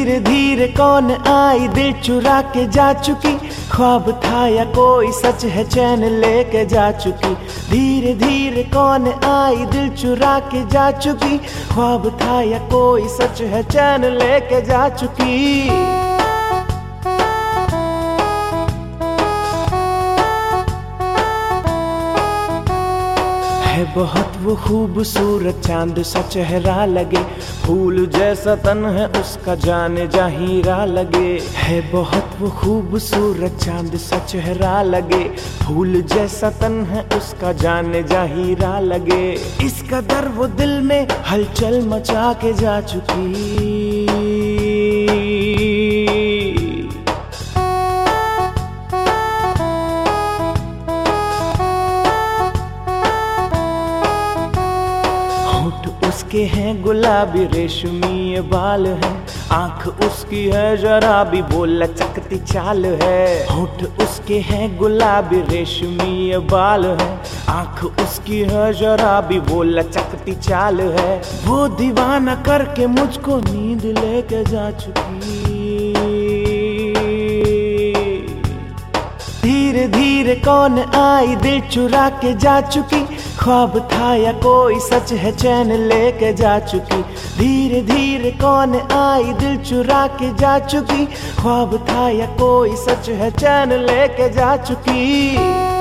धीरे धीरे कौन आई दिल चुरा के जा चुकी, ख्वाब था या कोई सच है चैन लेके जा चुकी। धीरे धीरे कौन आई दिल चुरा के जा चुकी, ख्वाब था या कोई सच है चैन लेके जा चुकी। है बहुत वो खूबसूरत चांद सा चेहरा लगे, फूल जैसा तन है उसका जाने जा हीरा लगे। है बहुत वो खूबसूरत चांद सा चेहरा लगे, फूल जैसा तन है उसका जाने जा हीरा लगे। इसका दर वो दिल में हलचल मचा के जा चुकी। उसके हैं गुलाबी रेशमी बाल हैं, आंख उसकी है जरा भी वो लचकती चाल है। होठ उसके हैं गुलाबी रेशमी बाल हैं, आंख उसकी है जरा भी वो लचकती चाल है। वो दीवाना करके मुझको नींद लेके जा चुकी। धीरे धीरे कौन आई दिल चुरा के जा चुकी, ख्वाब था या कोई सच है चैन लेके जा चुकी। धीरे धीरे कौन आई दिल चुरा के जा चुकी, ख्वाब था या कोई सच है चैन लेके जा चुकी।